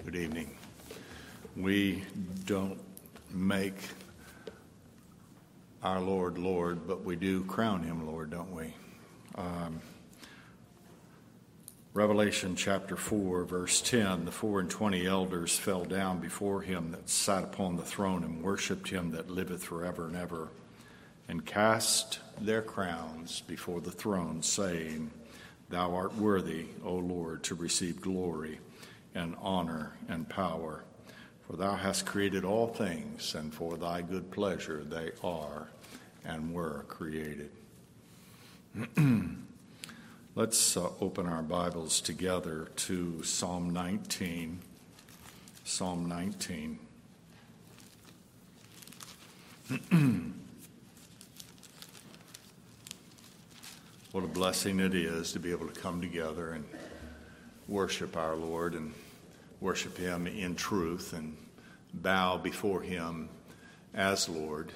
Good evening. We don't make our Lord, Lord, but we do crown him Lord, don't we? Revelation chapter 4, verse 10, the 24 elders fell down before him that sat upon the throne and worshipped him that liveth forever and ever, and cast their crowns before the throne, saying, Thou art worthy, O Lord, to receive glory and honor and power. For thou hast created all things, and for thy good pleasure they are and were created. Let's open our Bibles together to Psalm 19. Psalm 19. What a blessing it is to be able to come together and worship our Lord and worship him in truth and bow before him as Lord.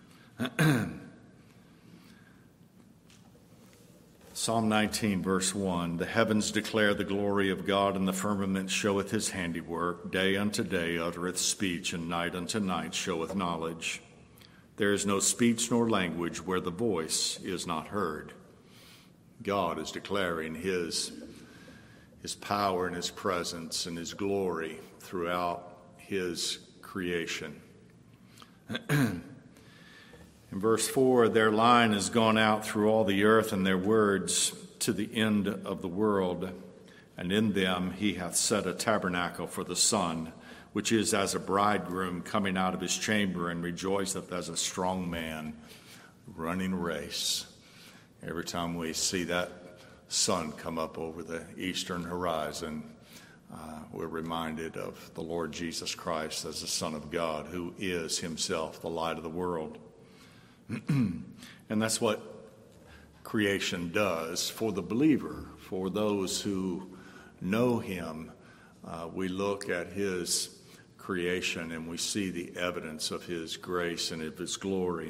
Psalm 19, verse 1, The heavens declare the glory of God, and the firmament showeth his handiwork. Day unto day uttereth speech, and night unto night showeth knowledge. There is no speech nor language where the voice is not heard. God is declaring his power and his presence and his glory throughout his creation. In verse 4, their line has gone out through all the earth, and their words to the end of the world. And in them he hath set a tabernacle for the sun, which is as a bridegroom coming out of his chamber, and rejoiceth as a strong man running a race. Every time we see that sun come up over the eastern horizon, we're reminded of the Lord Jesus Christ as the Son of God, who is himself the light of the world. And that's what creation does for the believer, for those who know him. We look at his creation and we see the evidence of his grace and of his glory.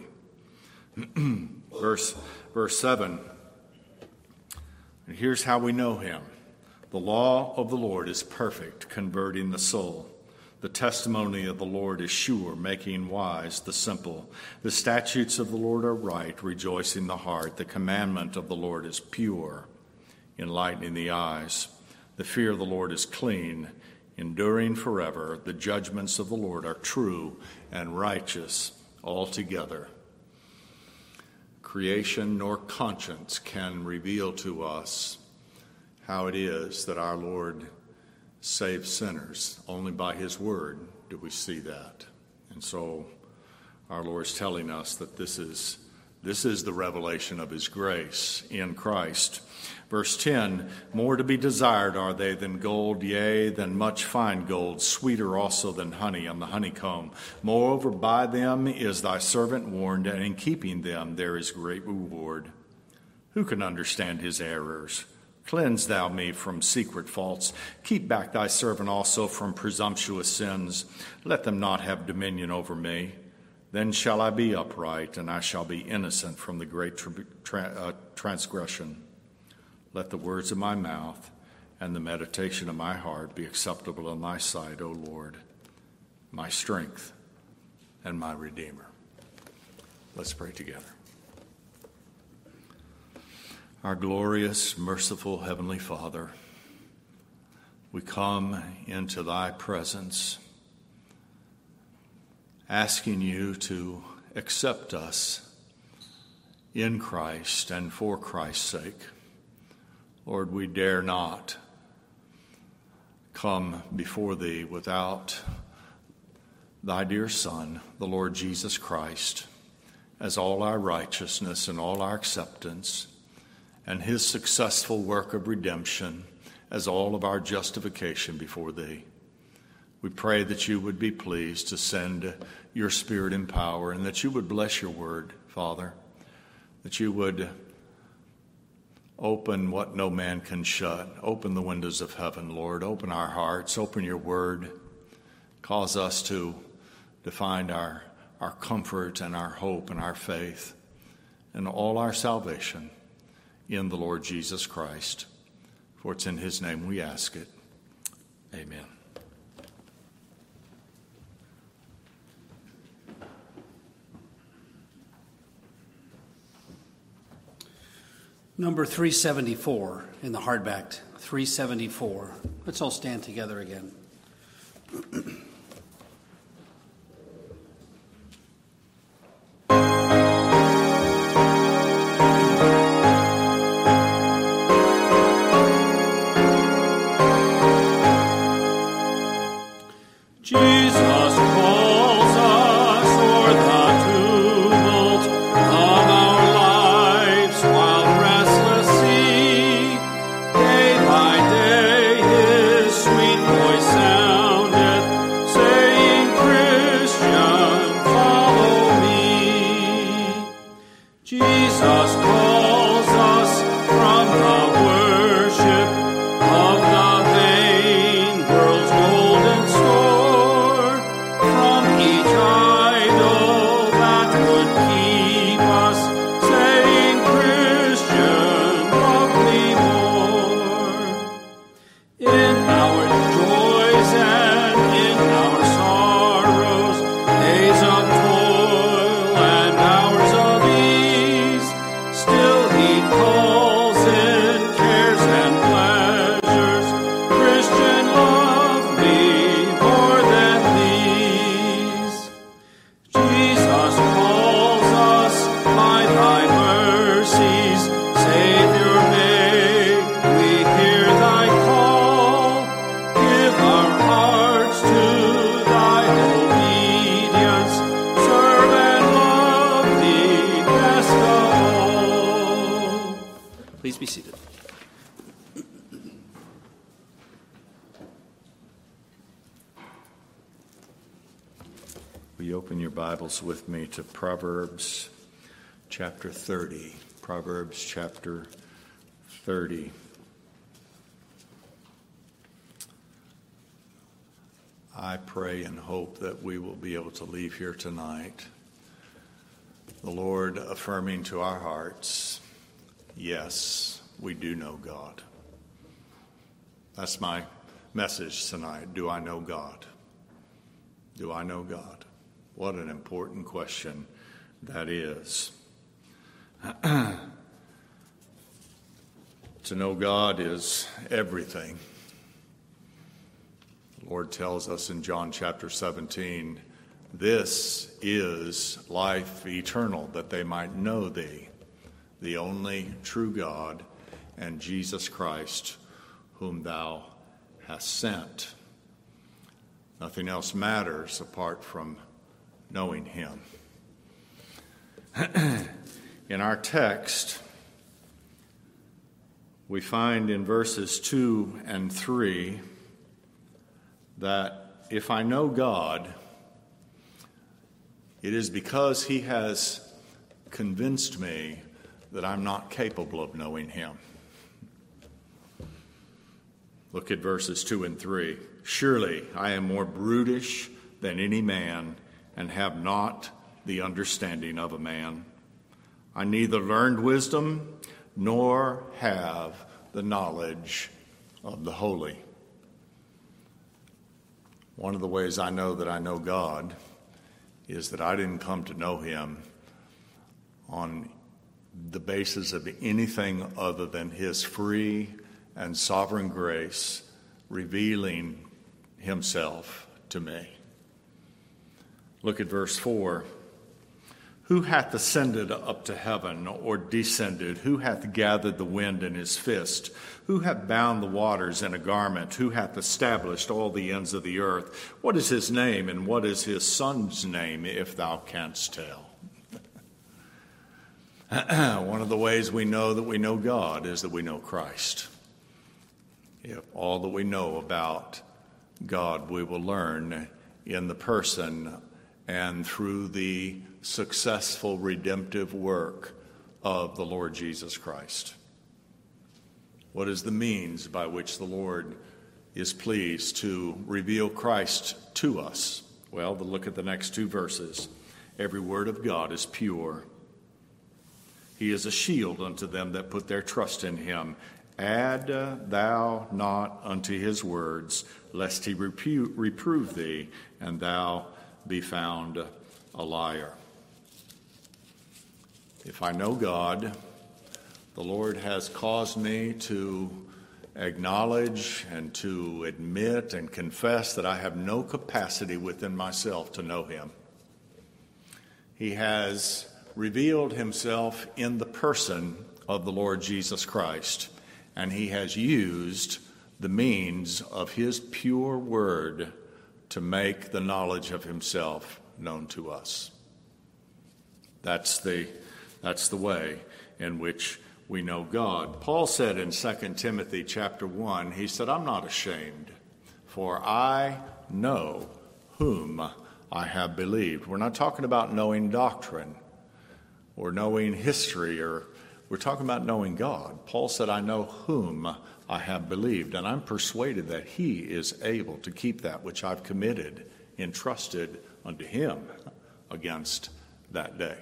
Verse 7, and here's how we know him. The law of the Lord is perfect, converting the soul. The testimony of the Lord is sure, making wise the simple. The statutes of the Lord are right, rejoicing the heart. The commandment of the Lord is pure, enlightening the eyes. The fear of the Lord is clean, enduring forever. The judgments of the Lord are true and righteous altogether. Creation nor conscience can reveal to us how it is that our Lord saves sinners. Only by his word do we see that. And so our Lord is telling us that this is the revelation of his grace in Christ. Verse 10, more to be desired are they than gold, yea, than much fine gold, sweeter also than honey on the honeycomb. Moreover, by them is thy servant warned, and in keeping them there is great reward. Who can understand his errors? Cleanse thou me from secret faults. Keep back thy servant also from presumptuous sins. Let them not have dominion over me. Then shall I be upright, and I shall be innocent from the great transgression. Let the words of my mouth and the meditation of my heart be acceptable in thy sight, O Lord, my strength and my Redeemer. Let's pray together. Our glorious, merciful Heavenly Father, we come into thy presence asking you to accept us in Christ and for Christ's sake. Lord, we dare not come before thee without thy dear Son, the Lord Jesus Christ, as all our righteousness and all our acceptance, and his successful work of redemption as all of our justification before thee. We pray that you would be pleased to send your Spirit in power, and that you would bless your word, Father, that you would open what no man can shut. Open the windows of heaven, Lord. Open our hearts. Open your word. Cause us to find our comfort and our hope and our faith and all our salvation in the Lord Jesus Christ. For it's in his name we ask it. Amen. Number 374 in the hardback, 374. Let's all stand together again. Please be seated. Will you open your Bibles with me to Proverbs chapter 30? Proverbs chapter 30. I pray and hope that we will be able to leave here tonight, the Lord affirming to our hearts, yes, we do know God. That's my message tonight. Do I know God? Do I know God? What an important question that is. To know God is everything. The Lord tells us in John chapter 17, this is life eternal, that they might know thee, the only true God, and Jesus Christ, whom thou hast sent. Nothing else matters apart from knowing him. In our text, we find in verses 2 and 3 that if I know God, it is because he has convinced me that I'm not capable of knowing him. Look at verses 2 and 3. Surely I am more brutish than any man, and have not the understanding of a man. I neither learned wisdom nor have the knowledge of the holy. One of the ways I know that I know God is that I didn't come to know him on the basis of anything other than his free and sovereign grace revealing himself to me. Look at verse 4. Who hath ascended up to heaven, or descended? Who hath gathered the wind in his fist? Who hath bound the waters in a garment? Who hath established all the ends of the earth? What is his name, and what is his son's name, if thou canst tell? One of the ways we know that we know God is that we know Christ. If all that we know about God we will learn in the person and through the successful redemptive work of the Lord Jesus Christ. What is the means by which the Lord is pleased to reveal Christ to us? Well, to look at the next two verses. Every word of God is pure. He is a shield unto them that put their trust in him. Add thou not unto his words, lest he reprove thee, and thou be found a liar. If I know God, The Lord has caused me to acknowledge and to admit and confess that I have no capacity within myself to know him. He has revealed himself in the person of the Lord Jesus Christ, and he has used the means of his pure word to make the knowledge of himself known to us. That's the way in which we know God. Paul said in 2 Timothy chapter 1, he said, I'm not ashamed, for I know whom I have believed. We're not talking about knowing doctrine or knowing history, or we're talking about knowing God. Paul said, I know whom I have believed, and I'm persuaded that he is able to keep that which I've committed, entrusted unto him against that day.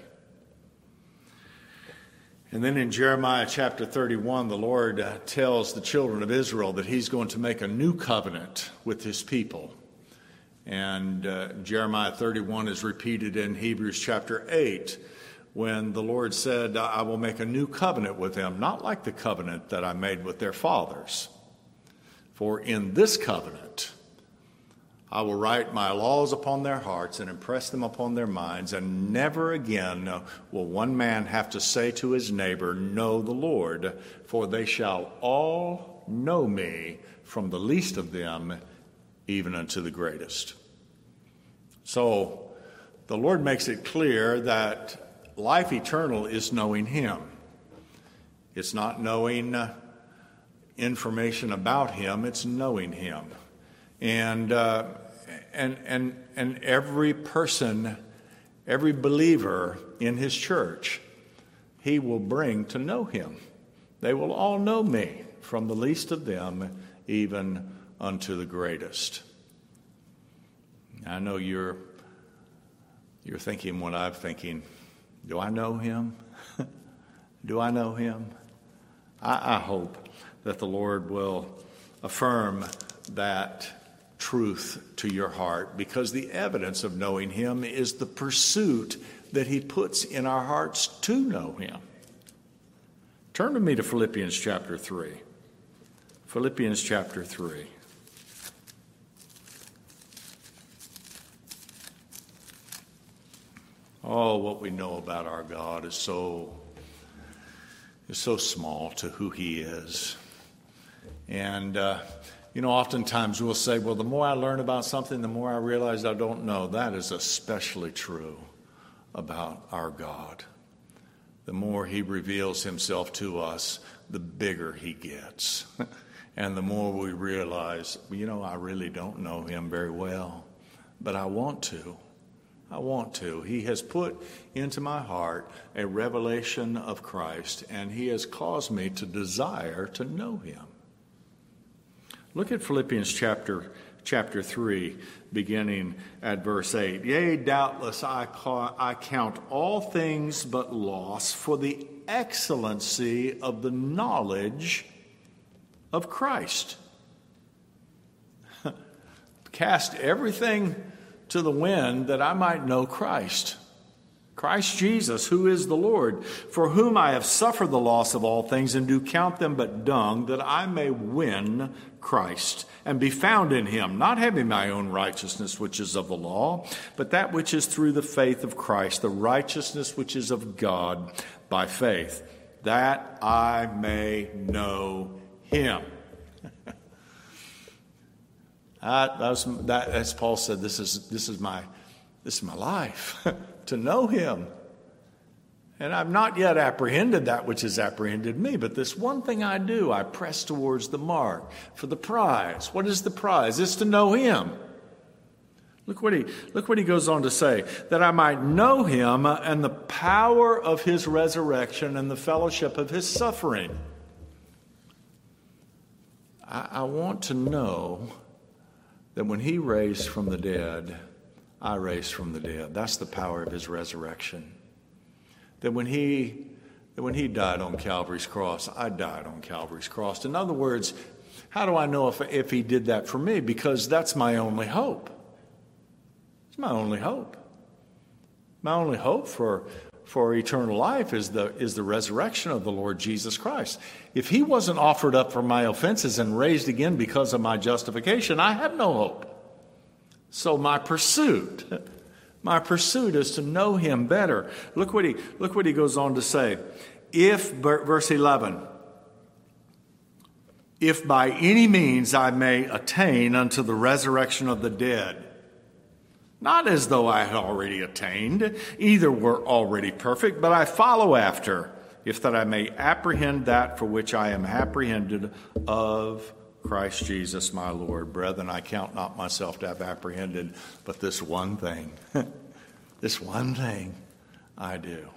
And then in Jeremiah chapter 31, the Lord tells the children of Israel that he's going to make a new covenant with his people. And Jeremiah 31 is repeated in Hebrews chapter 8, when the Lord said, I will make a new covenant with them, not like the covenant that I made with their fathers. For in this covenant, I will write my laws upon their hearts and impress them upon their minds, and never again will one man have to say to his neighbor, know the Lord, for they shall all know me, from the least of them even unto the greatest. So the Lord makes it clear that life eternal is knowing him. It's not knowing information about him, it's knowing him. And every person, every believer in his church, he will bring to know him. They will all know me, from the least of them even unto the greatest. I know you're thinking what I'm thinking. Do I know him? Do I know him? I hope that the Lord will affirm that truth to your heart, because the evidence of knowing him is the pursuit that he puts in our hearts to know him. Turn with me to Philippians chapter 3. Philippians chapter 3. Oh, what we know about our God is so small to who he is. And oftentimes we'll say, well, the more I learn about something, the more I realize I don't know. That is especially true about our God. The more he reveals himself to us, the bigger he gets. And the more we realize, I really don't know him very well, but I want to. He has put into my heart a revelation of Christ, and he has caused me to desire to know him. Look at Philippians chapter 3, beginning at verse 8. Yea, doubtless I count all things but loss for the excellency of the knowledge of Christ. Cast everything to the wind that I might know Christ. Christ Jesus, who is the Lord, for whom I have suffered the loss of all things, and do count them but dung, that I may win Christ, and be found in him, not having my own righteousness which is of the law, but that which is through the faith of Christ, the righteousness which is of God by faith, that I may know him. As Paul said, this is my life, to know him. And I've not yet apprehended that which has apprehended me, but this one thing I do, I press towards the mark for the prize. What is the prize? It's to know him. Look what he goes on to say, that I might know him and the power of his resurrection and the fellowship of his suffering. I want to know that when he raised from the dead, I raised from the dead. That's the power of his resurrection. That when he died on Calvary's cross, I died on Calvary's cross. In other words, how do I know if he did that for me? Because that's my only hope. It's my only hope. My only hope for for eternal life is the resurrection of the Lord Jesus Christ. If he wasn't offered up for my offenses and raised again because of my justification, I have no hope. So my pursuit is to know him better. Look what he goes on to say. Verse 11, if by any means I may attain unto the resurrection of the dead, not as though I had already attained, either were already perfect, but I follow after, if that I may apprehend that for which I am apprehended of Christ Jesus my Lord. Brethren, I count not myself to have apprehended, but this one thing, this one thing I do.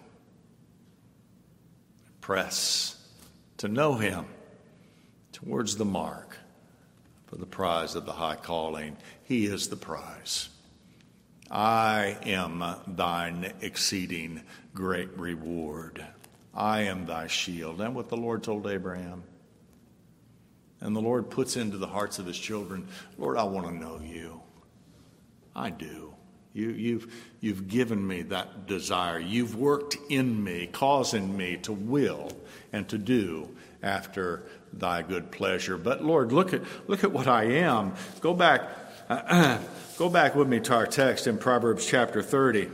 Press to know him towards the mark for the prize of the high calling. He is the prize. I am thine exceeding great reward. I am thy shield. And what the Lord told Abraham. And the Lord puts into the hearts of his children, Lord, I want to know you. I do. You've given me that desire. You've worked in me, causing me to will and to do after thy good pleasure. But Lord, look at what I am. Go back with me to our text in Proverbs chapter 30.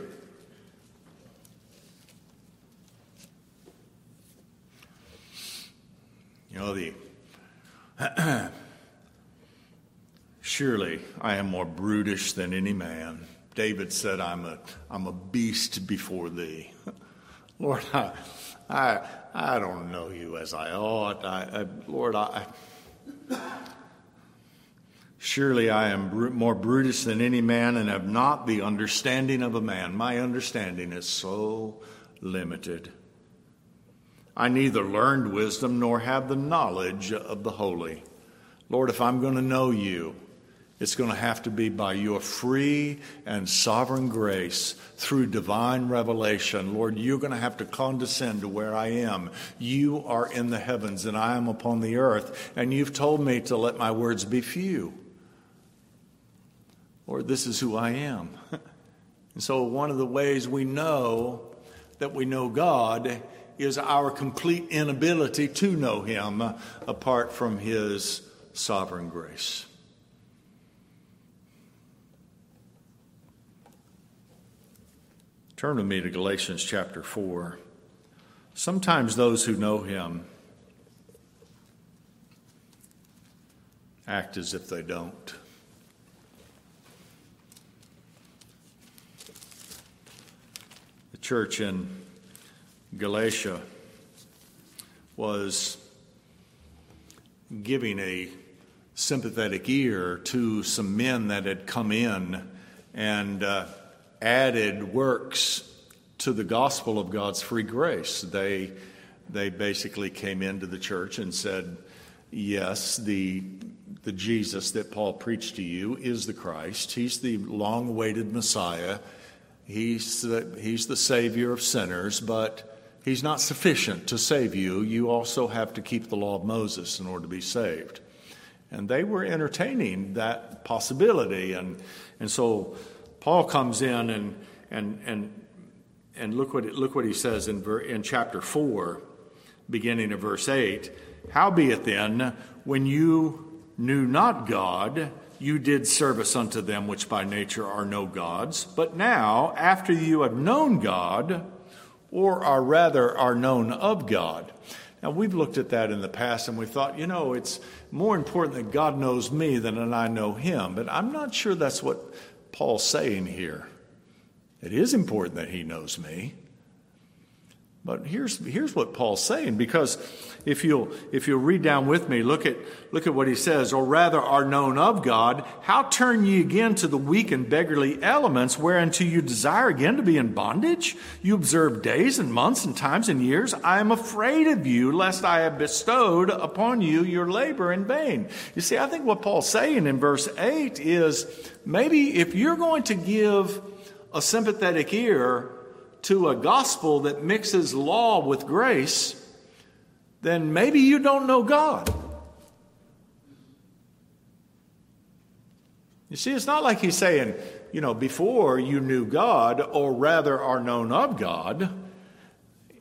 You know, surely I am more brutish than any man. David said, I'm a beast before thee. Lord, I don't know you as I ought. Lord, surely I am more brutish than any man and have not the understanding of a man. My understanding is so limited. I neither learned wisdom nor have the knowledge of the holy. Lord, if I'm going to know you, it's going to have to be by your free and sovereign grace through divine revelation. Lord, you're going to have to condescend to where I am. You are in the heavens and I am upon the earth, and you've told me to let my words be few. Lord, this is who I am. And so one of the ways we know that we know God is our complete inability to know him apart from his sovereign grace. Turn with me to Galatians chapter 4. Sometimes those who know him act as if they don't. The church in Galatia was giving a sympathetic ear to some men that had come in and added works to the gospel of God's free grace. They basically came into the church and said, yes, the Jesus that Paul preached to you is the Christ. He's the long-awaited Messiah. He's the Savior of sinners, but he's not sufficient to save you. You also have to keep the law of Moses in order to be saved. And they were entertaining that possibility. And so Paul comes in and look what he says in chapter 4, beginning of verse 8. Howbeit then, when you knew not God, you did service unto them which by nature are no gods. But now, after you have known God, or are known of God. Now, we've looked at that in the past and we thought, it's more important that God knows me than that I know him. But I'm not sure that's what Paul's saying here. It is important that he knows me. But here's what Paul's saying, because if you'll read down with me, look at what he says, or rather are known of God. How turn ye again to the weak and beggarly elements, whereunto you desire again to be in bondage? You observe days and months and times and years. I am afraid of you, lest I have bestowed upon you your labor in vain. You see, I think what Paul's saying in verse 8 is, maybe if you're going to give a sympathetic ear to a gospel that mixes law with grace, then maybe you don't know God. You see, it's not like he's saying, before you knew God, or rather are known of God.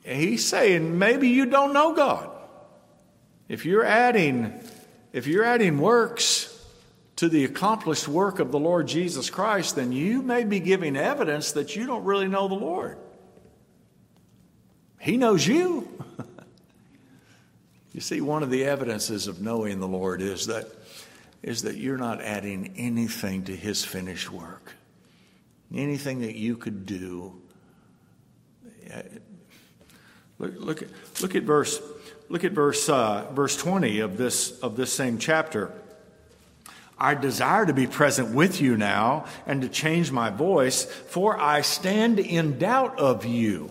he's saying maybe you don't know God. If you're adding works to the accomplished work of the Lord Jesus Christ, then you may be giving evidence that you don't really know the Lord. He knows you. You see, one of the evidences of knowing the Lord is that you're not adding anything to his finished work. Anything that you could do. Look at verse 20 of this same chapter. I desire to be present with you now and to change my voice, for I stand in doubt of you.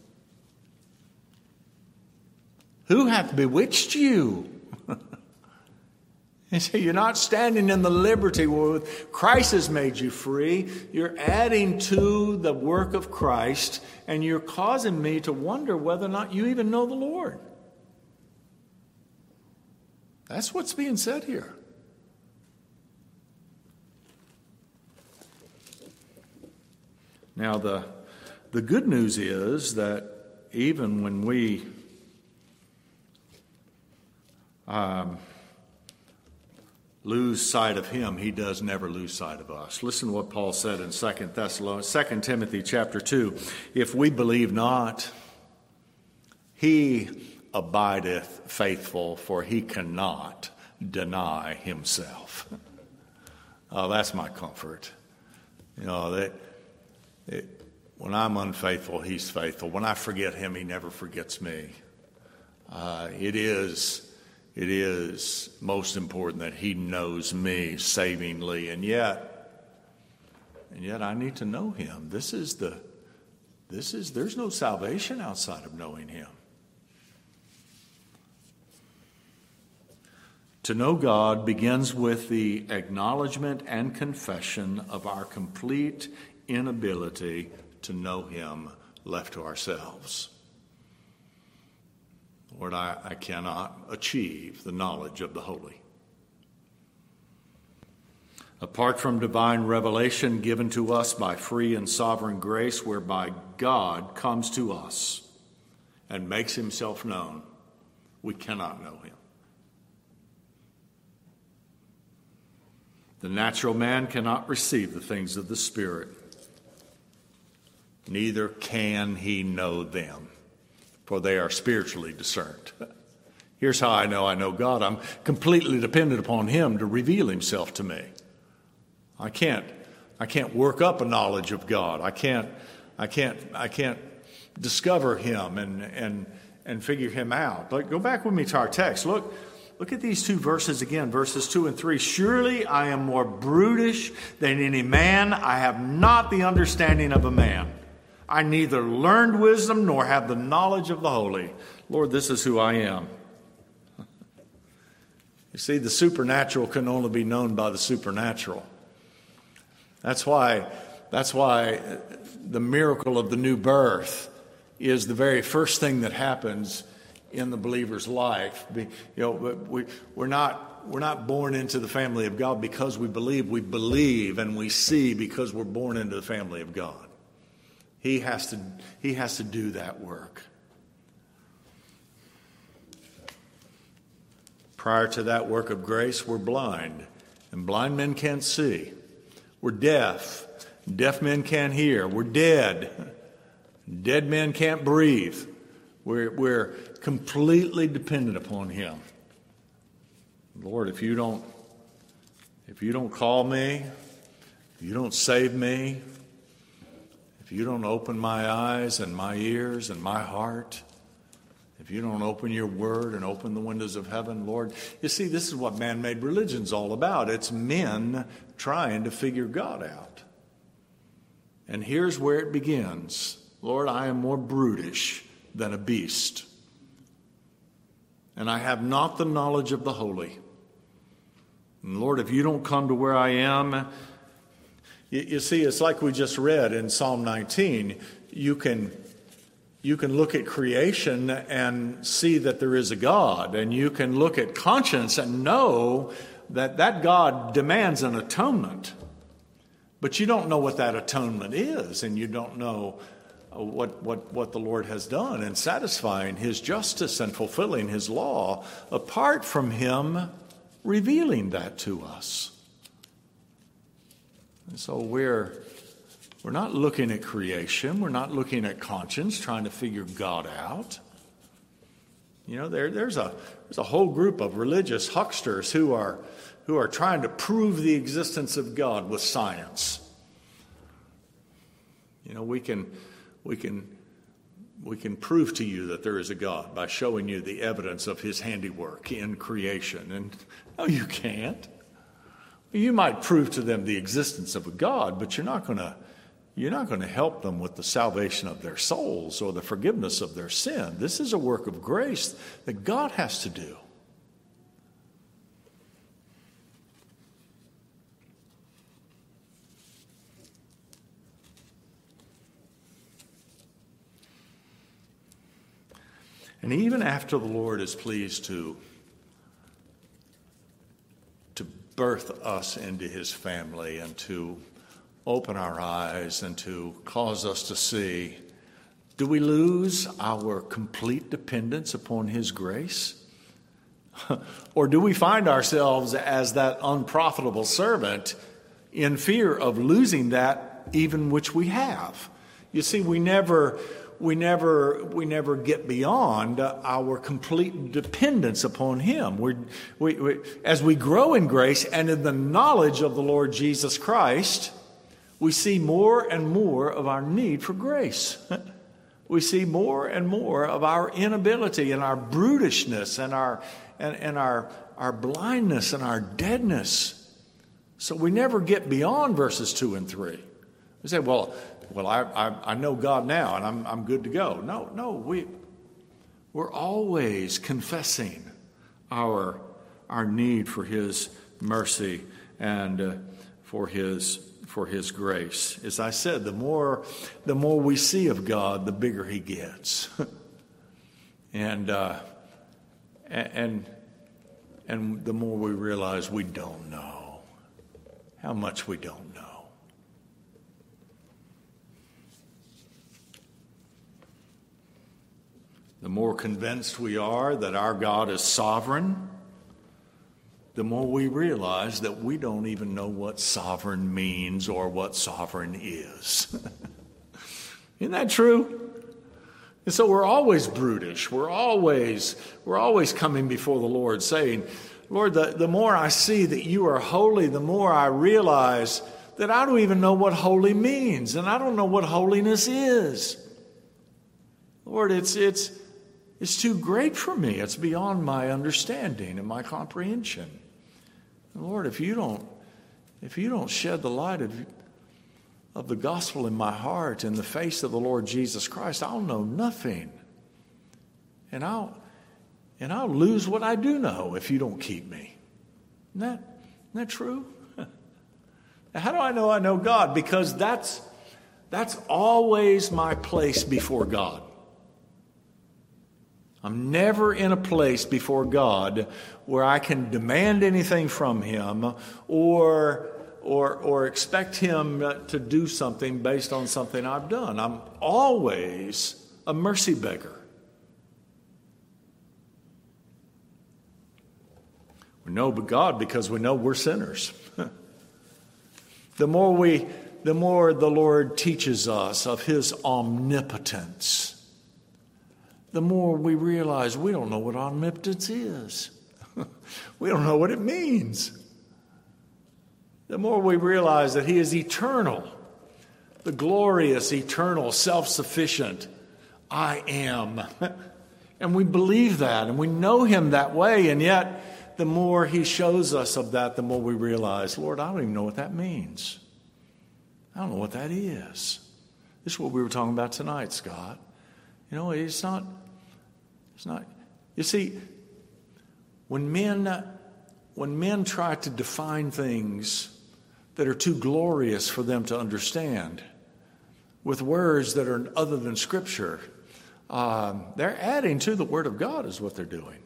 Who hath bewitched you? And so you're not standing in the liberty wherewith Christ has made you free. You're adding to the work of Christ, and you're causing me to wonder whether or not you even know the Lord. That's what's being said here. Now, the good news is that even when we lose sight of him, he does never lose sight of us. Listen to what Paul said in 2 Timothy chapter 2. If we believe not, he abideth faithful, for he cannot deny himself. Oh, that's my comfort. You know, when I'm unfaithful, he's faithful. When I forget him, he never forgets me. It is most important that he knows me savingly, and yet I need to know him. There's no salvation outside of knowing him. To know God begins with the acknowledgement and confession of our complete inability to know him left to ourselves. Lord, I cannot achieve the knowledge of the holy. Apart from divine revelation given to us by free and sovereign grace, whereby God comes to us and makes himself known, we cannot know him. The natural man cannot receive the things of the Spirit, neither can he know them, for they are spiritually discerned. Here's how I know God. I'm completely dependent upon him to reveal himself to me. I can't work up a knowledge of God. I can't discover him and figure him out. But go back with me to our text. Look at these two verses again, verses 2 and 3. Surely I am more brutish than any man. I have not the understanding of a man. I neither learned wisdom nor have the knowledge of the holy. Lord, this is who I am. You see, the supernatural can only be known by the supernatural. That's why the miracle of the new birth is the very first thing that happens in the believer's life. We're not born into the family of God because we believe. We believe and we see because we're born into the family of God. He has to do that work. Prior to that work of grace, we're blind, and blind men can't see. We're deaf. Deaf men can't hear. We're dead. Dead men can't breathe. We're completely dependent upon him. Lord, if you don't call me, if you don't save me, if you don't open my eyes and my ears and my heart, if you don't open your word and open the windows of heaven, Lord, you see, this is what man-made religion's all about. It's men trying to figure God out. And here's where it begins. Lord, I am more brutish than a beast, and I have not the knowledge of the holy. And Lord, if you don't come to where I am, you see, it's like we just read in Psalm 19. You can look at creation and see that there is a God, and you can look at conscience and know that God demands an atonement. But you don't know what that atonement is, and you don't know what the Lord has done in satisfying his justice and fulfilling his law, apart from him revealing that to us. And so we're not looking at creation. We're not looking at conscience, trying to figure God out. You know, there's a whole group of religious hucksters who are trying to prove the existence of God with science. You know, we can prove to you that there is a God by showing you the evidence of his handiwork in creation. And no, you can't. You might prove to them the existence of a God, but you're not going to help them with the salvation of their souls or the forgiveness of their sin. This is a work of grace that God has to do. And even after the Lord is pleased to birth us into his family and to open our eyes and to cause us to see, do we lose our complete dependence upon his grace? Or do we find ourselves as that unprofitable servant in fear of losing that even which we have? You see, we never get beyond our complete dependence upon him. We as we grow in grace and in the knowledge of the Lord Jesus Christ, we see more and more of our need for grace. We see more and more of our inability and our brutishness and our blindness and our deadness. So we never get beyond verses 2 and 3. We say, well, I know God now and I'm good to go. No, we're always confessing our need for his mercy and for his grace. As I said, the more we see of God, the bigger he gets. and the more we realize we don't know how much we don't know. The more convinced we are that our God is sovereign, the more we realize that we don't even know what sovereign means or what sovereign is. Isn't that true? And so we're always brutish. We're always coming before the Lord saying, Lord, the more I see that you are holy, the more I realize that I don't even know what holy means, and I don't know what holiness is. Lord, it's too great for me. It's beyond my understanding and my comprehension. Lord, if you don't shed the light of the gospel in my heart in the face of the Lord Jesus Christ, I'll know nothing. And I'll lose what I do know if you don't keep me. Isn't that true? How do I know God? Because that's always my place before God. I'm never in a place before God where I can demand anything from him or expect him to do something based on something I've done. I'm always a mercy beggar. We know God because we know we're sinners. The more the Lord teaches us of his omnipotence, the more we realize we don't know what omnipotence is. We don't know what it means. The more we realize that he is eternal, the glorious, eternal, self-sufficient I am. And we believe that, and we know him that way, and yet the more he shows us of that, the more we realize, Lord, I don't even know what that means. I don't know what that is. This is what we were talking about tonight, Scott. You know, it's not. You see, when men try to define things that are too glorious for them to understand with words that are other than Scripture, they're adding to the Word of God is what they're doing.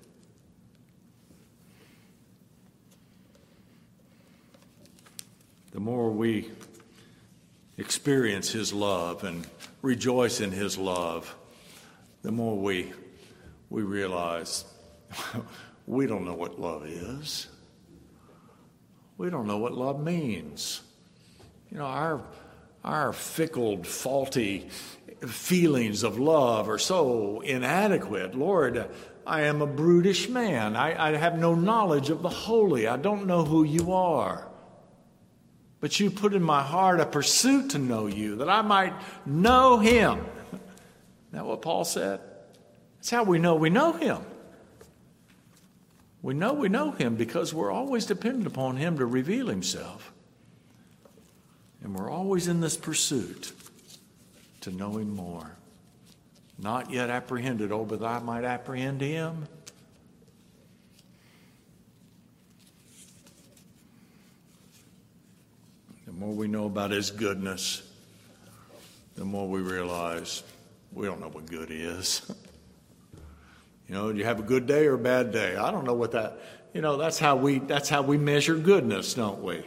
The more we experience his love and rejoice in his love, the more we realize we don't know what love is. We don't know what love means. You know, our fickle, faulty feelings of love are so inadequate. Lord, I am a brutish man. I have no knowledge of the holy. I don't know who you are. But you put in my heart a pursuit to know you, that I might know him. Isn't that what Paul said? That's how we know him. We know him because we're always dependent upon him to reveal himself. And we're always in this pursuit to know him more. Not yet apprehended, oh, but I might apprehend him. The more we know about his goodness, the more we realize we don't know what good is. You know, do you have a good day or a bad day? I don't know what that, that's how we measure goodness, don't we?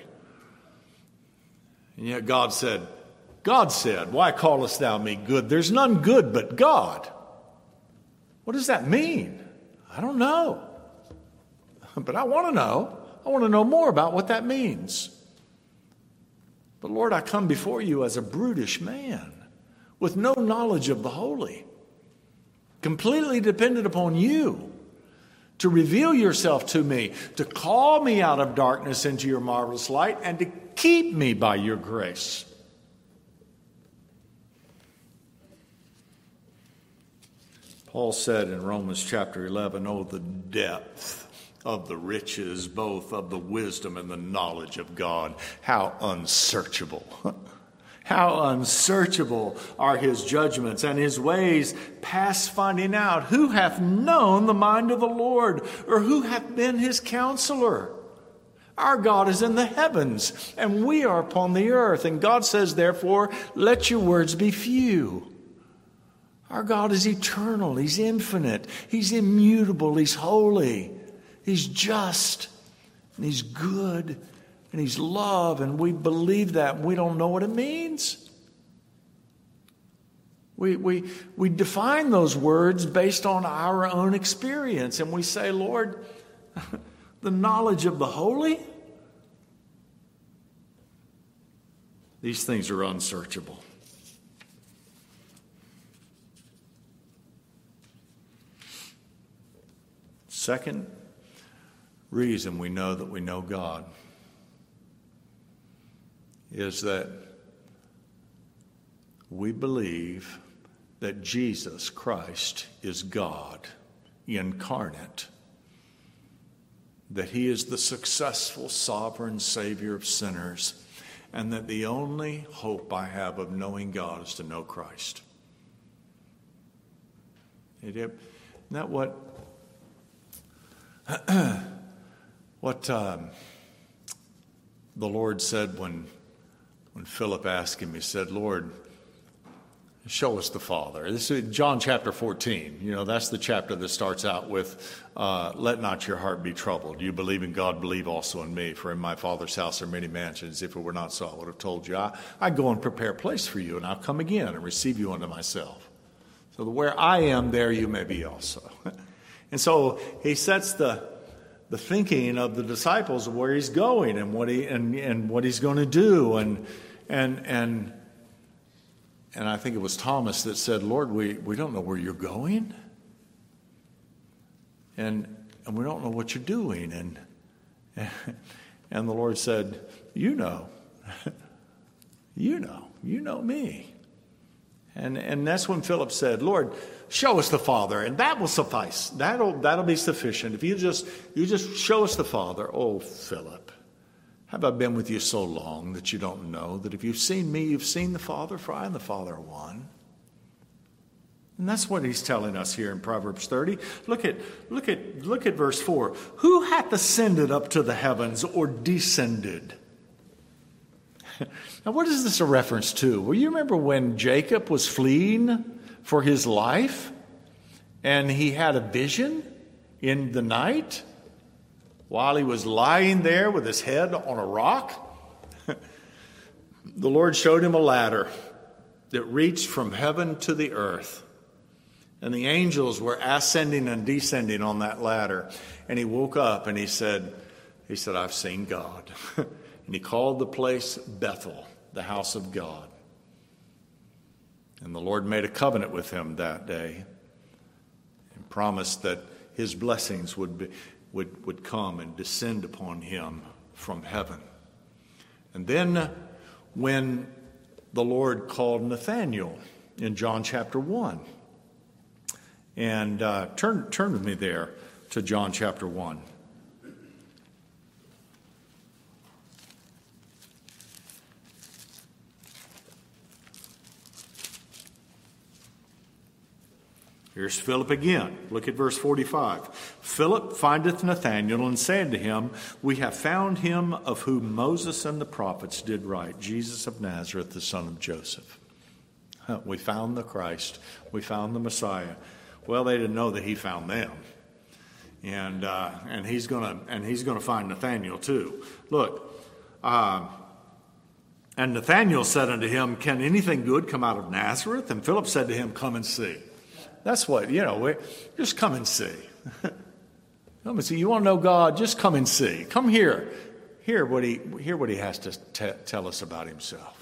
And yet God said, why callest thou me good? There's none good but God. What does that mean? I don't know. But I want to know. I want to know more about what that means. But Lord, I come before you as a brutish man with no knowledge of the holy, completely dependent upon you to reveal yourself to me, to call me out of darkness into your marvelous light, and to keep me by your grace. Paul said in Romans chapter 11, oh, the depth of the riches, both of the wisdom and the knowledge of God. How unsearchable. How unsearchable are his judgments, and his ways past finding out. Who hath known the mind of the Lord, or who hath been his counselor? Our God is in the heavens, and we are upon the earth. And God says, therefore, let your words be few. Our God is eternal. He's infinite. He's immutable. He's holy. He's just. And he's good. And he's love. And we believe that. And we don't know what it means. We define those words based on our own experience. And we say, Lord, the knowledge of the holy, these things are unsearchable. Second reason we know that we know God is that we believe that Jesus Christ is God incarnate, that he is the successful sovereign Savior of sinners, and that the only hope I have of knowing God is to know Christ. Isn't that what the Lord said when Philip asked him? He said, Lord, show us the Father. This is John chapter 14. That's the chapter that starts out with, let not your heart be troubled. You believe in God, believe also in me. For in my Father's house are many mansions. If it were not so, I would have told you. I go and prepare a place for you, and I'll come again and receive you unto myself. So where I am, there you may be also. And so he sets the thinking of the disciples of where he's going and what he's going to do, and I think it was Thomas that said, Lord, we don't know where you're going, and we don't know what you're doing, and the Lord said, you know me. And that's when Philip said, Lord, show us the Father, and that will suffice. That'll be sufficient. If you just show us the Father. Oh, Philip, have I been with you so long that you don't know that if you've seen me, you've seen the Father? For I and the Father are one. And that's what he's telling us here in Proverbs 30. Look at verse 4. Who hath ascended up to the heavens, or descended? Now, what is this a reference to? Well, you remember when Jacob was fleeing for his life, and he had a vision in the night while he was lying there with his head on a rock? the Lord showed him a ladder that reached from heaven to the earth. And the angels were ascending and descending on that ladder. And he woke up and he said, I've seen God. And he called the place Bethel, the house of God. And the Lord made a covenant with him that day and promised that his blessings would come and descend upon him from heaven. And then when the Lord called Nathanael in John chapter 1, and turn with me there to John chapter 1. Here's Philip again. Look at verse 45. Philip findeth Nathanael and said to him, We have found him of whom Moses and the prophets did write, Jesus of Nazareth, the son of Joseph. We found the Christ. We found the Messiah. Well, they didn't know that he found them, and he's gonna find Nathanael too. Look, and Nathanael said unto him, Can anything good come out of Nazareth? And Philip said to him, Come and see. That's what just come and see. Come and see. You want to know God? Just come and see. Come here. Hear what he has to tell us about himself.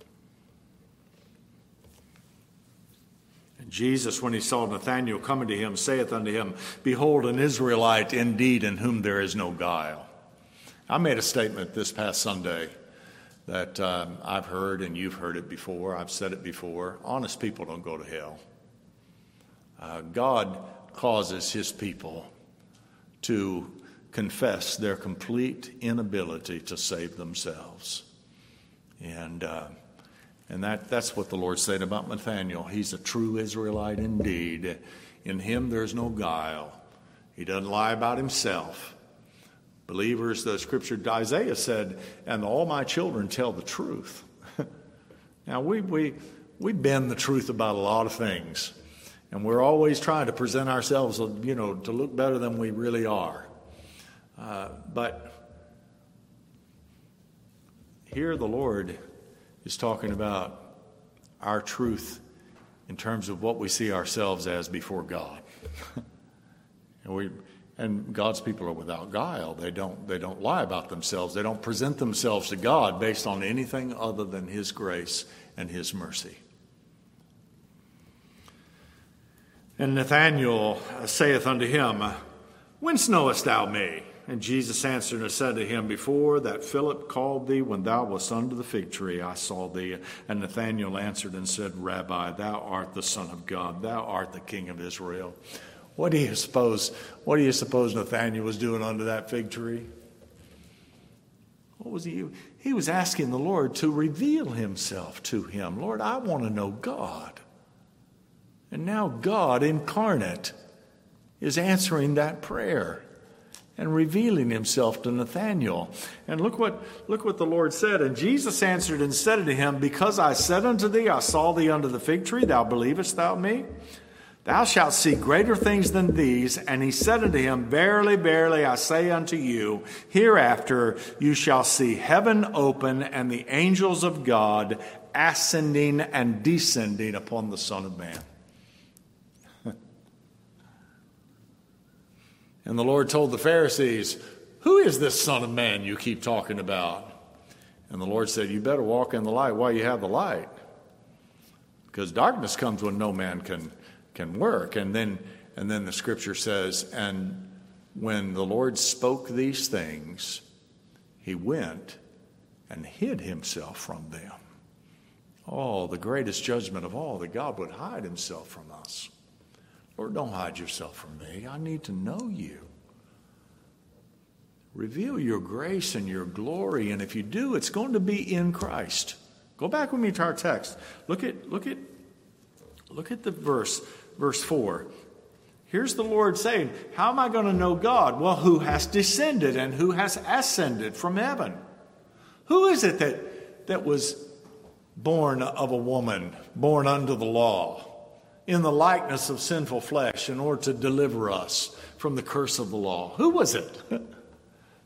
Jesus, when he saw Nathanael coming to him, saith unto him, Behold, an Israelite indeed, in whom there is no guile. I made a statement this past Sunday that I've heard, and you've heard it before. I've said it before. Honest people don't go to hell. God causes his people to confess their complete inability to save themselves. And that's what the Lord said about Nathanael. He's a true Israelite indeed. In him there's no guile. He doesn't lie about himself. Believers, the scripture, Isaiah said, and all my children tell the truth. Now, we bend the truth about a lot of things. And we're always trying to present ourselves, to look better than we really are. But here the Lord is talking about our truth in terms of what we see ourselves as before God. and God's people are without guile. They don't lie about themselves. They don't present themselves to God based on anything other than his grace and his mercy. And Nathanael saith unto him, Whence knowest thou me? And Jesus answered and said to him, Before that Philip called thee, when thou wast under the fig tree, I saw thee. And Nathanael answered and said, Rabbi, thou art the Son of God. Thou art the King of Israel. What do you suppose Nathanael was doing under that fig tree? What was he? He was asking the Lord to reveal himself to him. Lord, I want to know God. And now God incarnate is answering that prayer and revealing himself to Nathanael. And look what the Lord said. And Jesus answered and said unto him, Because I said unto thee, I saw thee under the fig tree, thou believest thou me? Thou shalt see greater things than these. And he said unto him, Verily, verily, I say unto you, hereafter you shall see heaven open and the angels of God ascending and descending upon the Son of Man. And the Lord told the Pharisees, Who is this Son of Man you keep talking about? And the Lord said, You better walk in the light while you have the light. Because darkness comes when no man can work. And then the scripture says, And when the Lord spoke these things, he went and hid himself from them. Oh, the greatest judgment of all, that God would hide himself from us. Lord, don't hide yourself from me. I need to know you. Reveal your grace and your glory, and if you do, it's going to be in Christ. Go back with me to our text. Look at the verse 4. Here's the Lord saying, How am I going to know God? Well, who has descended and who has ascended from heaven? Who is it that was born of a woman, born under the law, in the likeness of sinful flesh, in order to deliver us from the curse of the law? Who was it?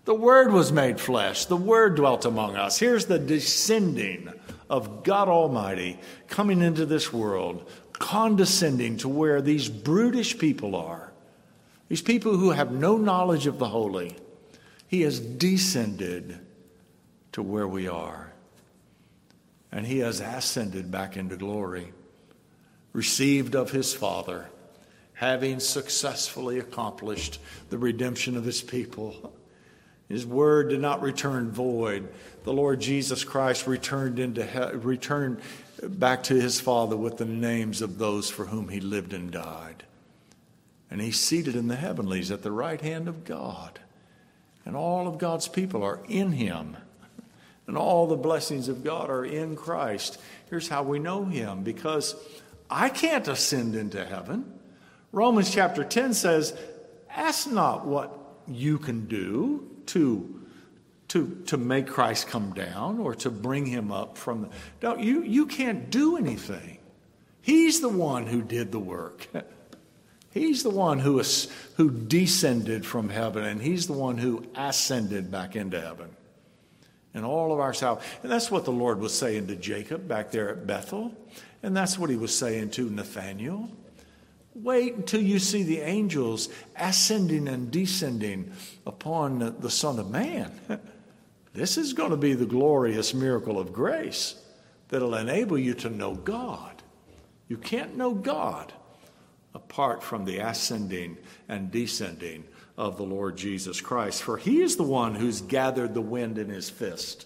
The Word was made flesh. The Word dwelt among us. Here's the descending of God Almighty coming into this world, condescending to where these brutish people are. These people who have no knowledge of the holy. He has descended to where we are. And he has ascended back into glory, received of his Father, having successfully accomplished the redemption of his people. His word did not return void. The Lord Jesus Christ returned back to his Father with the names of those for whom he lived and died. And he's seated in the heavenlies at the right hand of God. And all of God's people are in him. And all the blessings of God are in Christ. Here's how we know him. Because I can't ascend into heaven. Romans chapter 10 says, ask not what you can do to make Christ come down or to bring him up from the... No, you can't do anything. He's the one who did the work. He's the one who descended from heaven, and he's the one who ascended back into heaven. And all of our salvation. And that's what the Lord was saying to Jacob back there at Bethel. And that's what he was saying to Nathanael. Wait until you see the angels ascending and descending upon the Son of Man. This is going to be the glorious miracle of grace that'll enable you to know God. You can't know God apart from the ascending and descending of the Lord Jesus Christ. For he is the one who's gathered the wind in his fist.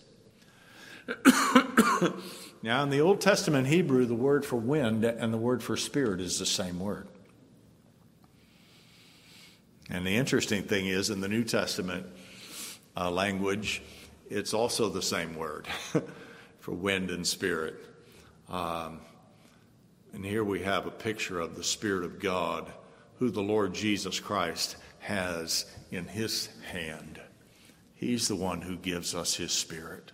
Now, in the Old Testament Hebrew, the word for wind and the word for spirit is the same word. And the interesting thing is, in the New Testament language, it's also the same word for wind and spirit. And here we have a picture of the Spirit of God, who the Lord Jesus Christ has in his hand. He's the one who gives us his Spirit.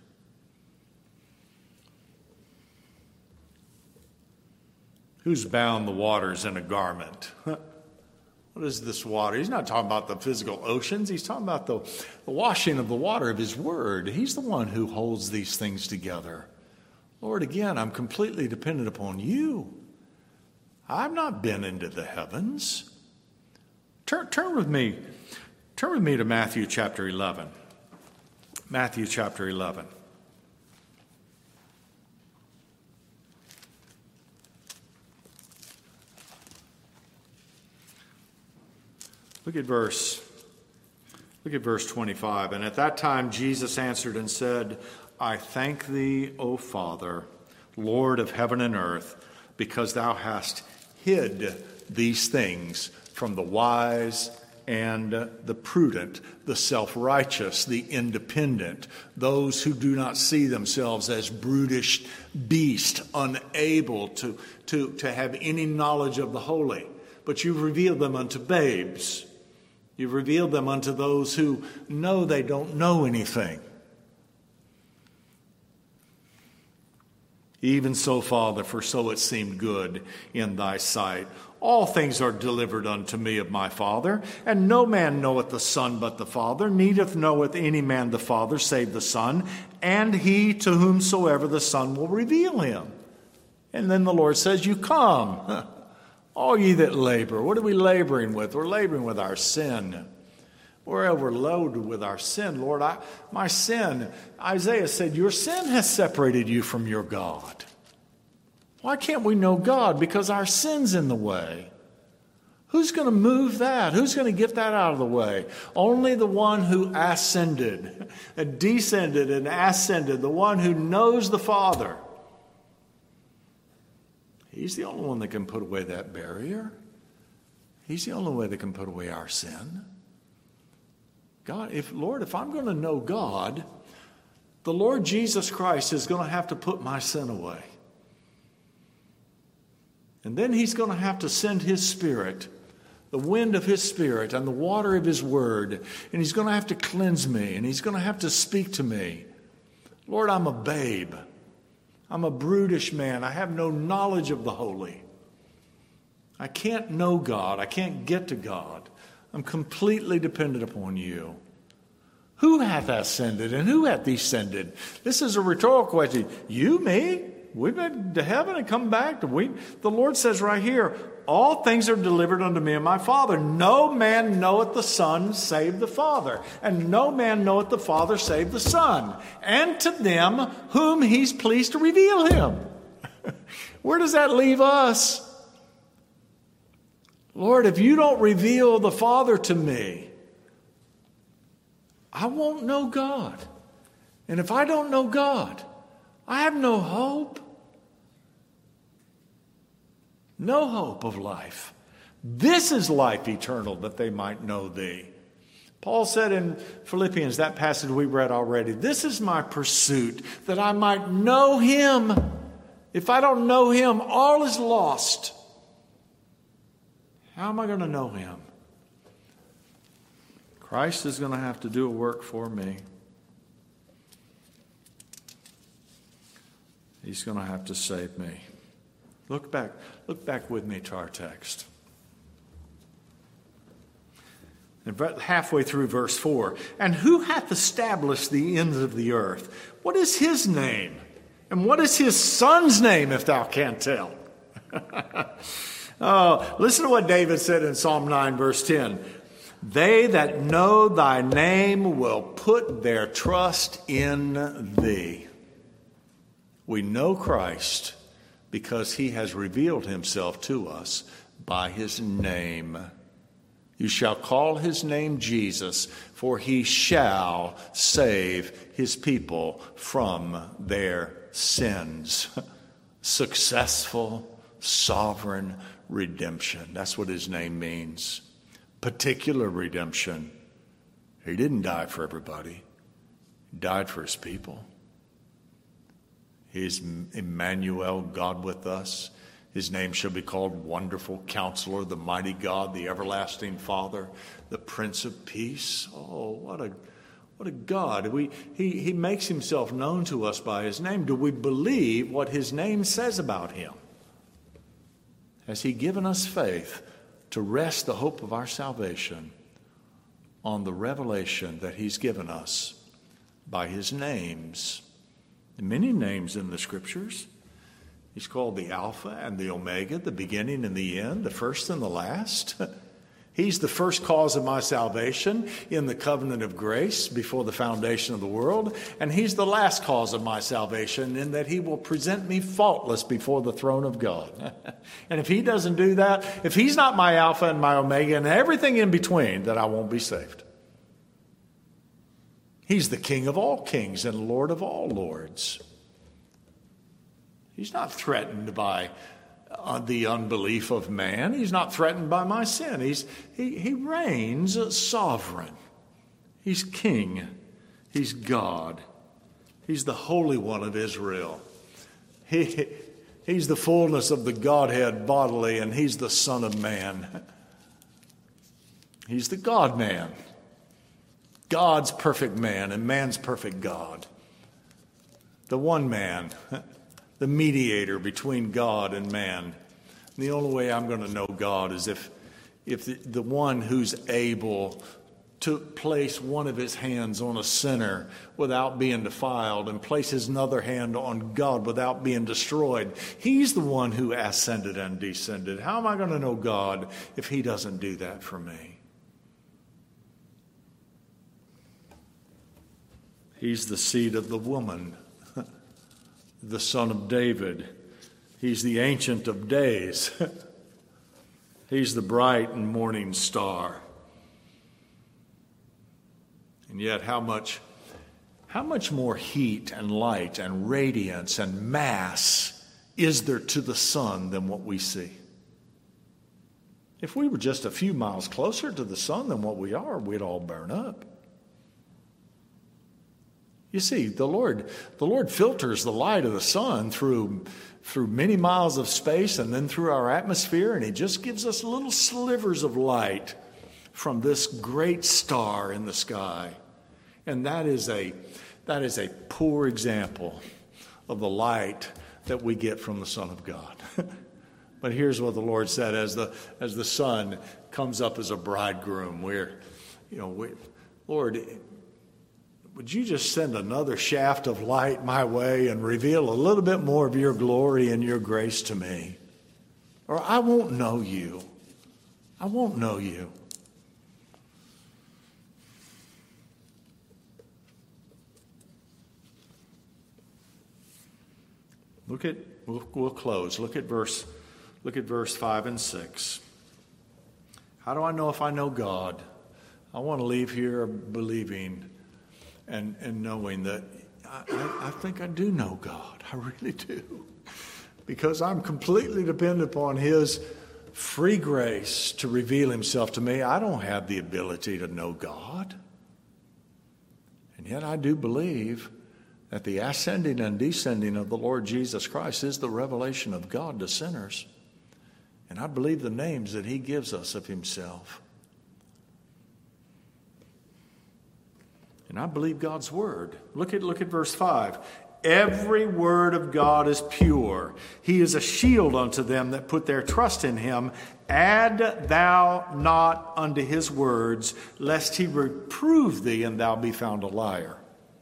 Who's bound the waters in a garment? What is this water? He's not talking about the physical oceans. He's talking about the washing of the water of his word. He's the one who holds these things together. Lord, again, I'm completely dependent upon you. I've not been into the heavens. Turn with me to Matthew chapter 11. Matthew chapter 11. Look at verse 25. And at that time Jesus answered and said, I thank thee, O Father, Lord of heaven and earth, because thou hast hid these things from the wise and the prudent, the self-righteous, the independent, those who do not see themselves as brutish beasts, unable to have any knowledge of the holy. But you've revealed them unto babes. You've revealed them unto those who know they don't know anything. Even so, Father, for so it seemed good in thy sight. All things are delivered unto me of my Father, and no man knoweth the Son but the Father, neither knoweth any man the Father save the Son, and he to whomsoever the Son will reveal him. And then the Lord says, you come, all ye that labor. What are we laboring with? We're laboring with our sin. We're overloaded with our sin. Lord, my sin, Isaiah said, your sin has separated you from your God. Why can't we know God? Because our sin's in the way. Who's going to move that? Who's going to get that out of the way? Only the one who ascended and descended and ascended, the one who knows the Father. He's the only one that can put away that barrier. He's the only way that can put away our sin. God, if I'm going to know God, the Lord Jesus Christ is going to have to put my sin away. And then he's going to have to send his Spirit, the wind of his Spirit and the water of his word. And he's going to have to cleanse me, and he's going to have to speak to me. Lord, I'm a babe. I'm a brutish man. I have no knowledge of the holy. I can't know God. I can't get to God. I'm completely dependent upon you. Who hath ascended and who hath descended? This is a rhetorical question. You, me? We've been to heaven and come back. The Lord says right here, all things are delivered unto me and my Father. No man knoweth the Son save the Father, and no man knoweth the Father save the Son, and to them whom he's pleased to reveal him. Where does that leave us? Lord, if you don't reveal the Father to me, I won't know God. And if I don't know God, I have no hope. No hope of life. This is life eternal, that they might know thee. Paul said in Philippians, that passage we read already, this is my pursuit, that I might know him. If I don't know him, all is lost. How am I going to know him? Christ is going to have to do a work for me. He's going to have to save me. Look back with me to our text. And halfway through verse 4, and who hath established the ends of the earth? What is his name? And what is his son's name, if thou canst tell? Oh, listen to what David said in Psalm 9, verse 10. They that know thy name will put their trust in thee. We know Christ because he has revealed himself to us by his name. You shall call his name Jesus, for he shall save his people from their sins. Successful, sovereign redemption. That's what his name means. Particular redemption. He didn't die for everybody. He died for his people. He is Emmanuel, God with us. His name shall be called Wonderful Counselor, the Mighty God, the Everlasting Father, the Prince of Peace. Oh, what a God. He makes himself known to us by his name. Do we believe what his name says about him? Has he given us faith to rest the hope of our salvation on the revelation that he's given us by his names? Many names in the Scriptures. He's called the Alpha and the Omega, the beginning and the end, the first and the last. He's the first cause of my salvation in the covenant of grace before the foundation of the world. And he's the last cause of my salvation in that he will present me faultless before the throne of God. And if he doesn't do that, if he's not my Alpha and my Omega and everything in between, then I won't be saved. He's the King of all kings and Lord of all lords. He's not threatened by the unbelief of man. He's not threatened by my sin. He reigns sovereign. He's king. He's God. He's the Holy One of Israel. He's the fullness of the Godhead bodily, and he's the Son of Man. He's the God-man. God's perfect man and man's perfect God. The one man, the mediator between God and man. And the only way I'm going to know God is if the one who's able to place one of his hands on a sinner without being defiled and place his other hand on God without being destroyed, he's the one who ascended and descended. How am I going to know God if he doesn't do that for me? He's the seed of the woman, the son of David. He's the Ancient of Days. He's the bright and morning star. And yet how much more heat and light and radiance and mass is there to the sun than what we see? If we were just a few miles closer to the sun than what we are, we'd all burn up. You see, the Lord filters the light of the sun through many miles of space and then through our atmosphere, and he just gives us little slivers of light from this great star in the sky. And that is a poor example of the light that we get from the Son of God. But here's what the Lord said as the Son comes up as a bridegroom. Lord, would you just send another shaft of light my way and reveal a little bit more of your glory and your grace to me? Or I won't know you. I won't know you. We'll close. Look at verse 5 and 6. How do I know if I know God? I want to leave here believing and knowing that I think I do know God. I really do. Because I'm completely dependent upon His free grace to reveal Himself to me. I don't have the ability to know God. And yet I do believe that the ascending and descending of the Lord Jesus Christ is the revelation of God to sinners. And I believe the names that He gives us of Himself. And I believe God's Word. Look at verse 5. Every word of God is pure. He is a shield unto them that put their trust in Him. Add thou not unto His words, lest He reprove thee and thou be found a liar.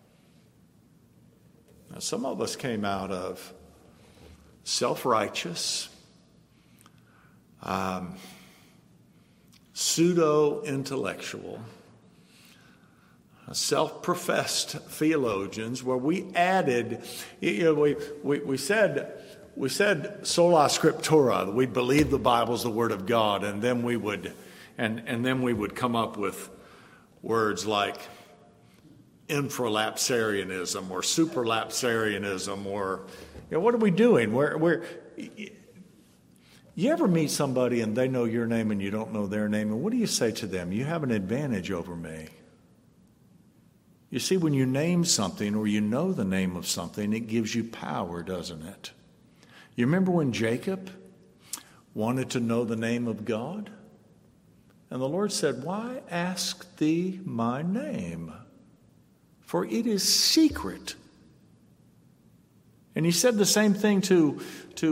Now, some of us came out of self-righteous, pseudo-intellectual, self-professed theologians, where we added, we said sola scriptura, that we believe the Bible's the Word of God, and then we would come up with words like infralapsarianism or superlapsarianism, or what are we doing? You ever meet somebody and they know your name and you don't know their name, and what do you say to them? You have an advantage over me. You see, when you name something or you know the name of something, it gives you power, doesn't it? You remember when Jacob wanted to know the name of God? And the Lord said, "Why ask thee my name? For it is secret." And He said the same thing to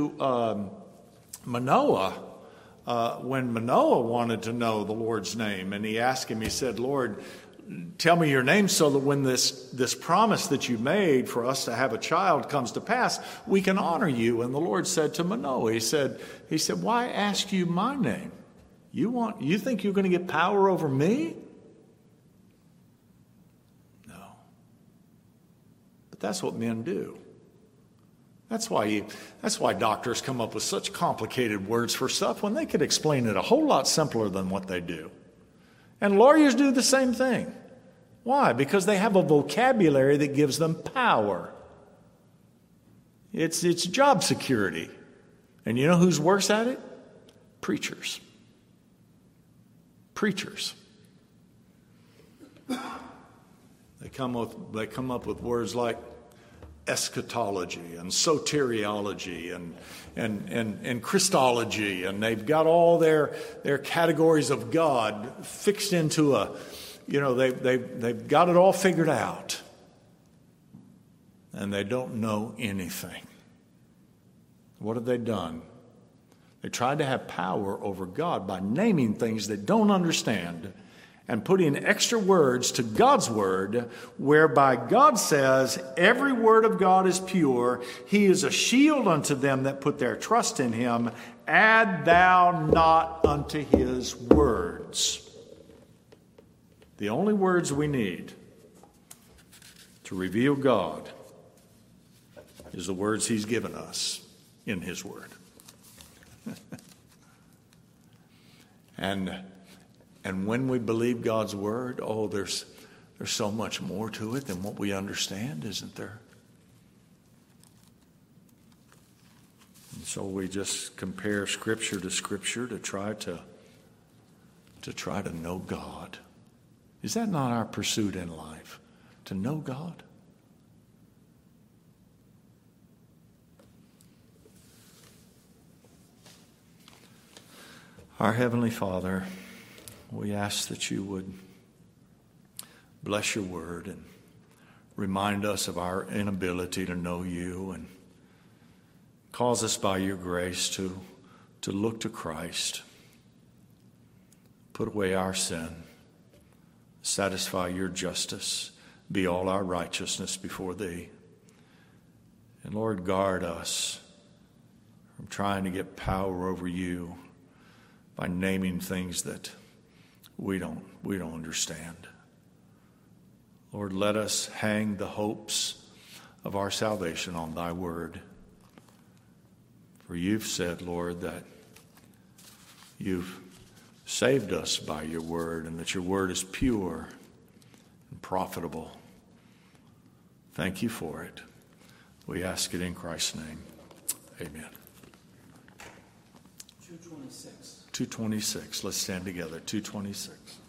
Manoah when Manoah wanted to know the Lord's name. And he asked Him, he said, "Lord, tell me your name so that when this promise that you made for us to have a child comes to pass, we can honor you." And the Lord said to Manoah, He said, "Why ask you my name? You think you're going to get power over me?" No. But that's what men do. That's why doctors come up with such complicated words for stuff when they could explain it a whole lot simpler than what they do. And lawyers do the same thing. Why? Because they have a vocabulary that gives them power. It's job security. And you know who's worse at it? Preachers. Preachers. They come up with words like eschatology and soteriology and Christology, and they've got all their categories of God fixed into they've got it all figured out, and they don't know anything. What have they done? They tried to have power over God by naming things they don't understand and putting extra words to God's word, whereby God says, every word of God is pure. He is a shield unto them that put their trust in Him. Add thou not unto His words. The only words we need to reveal God is the words He's given us in His word. And when we believe God's word, there's so much more to it than what we understand, isn't there? And so we just compare Scripture to Scripture to try to know God. Is that not our pursuit in life? To know God? Our Heavenly Father, we ask that you would bless your word and remind us of our inability to know you, and cause us by your grace to look to Christ, put away our sin, satisfy your justice, be all our righteousness before thee. And Lord, guard us from trying to get power over you by naming things that we don't understand. Lord, let us hang the hopes of our salvation on thy word. For you've said, Lord, that you've saved us by your word and that your word is pure and profitable. Thank you for it. We ask it in Christ's name. Amen. 226. 226. Let's stand together. 226.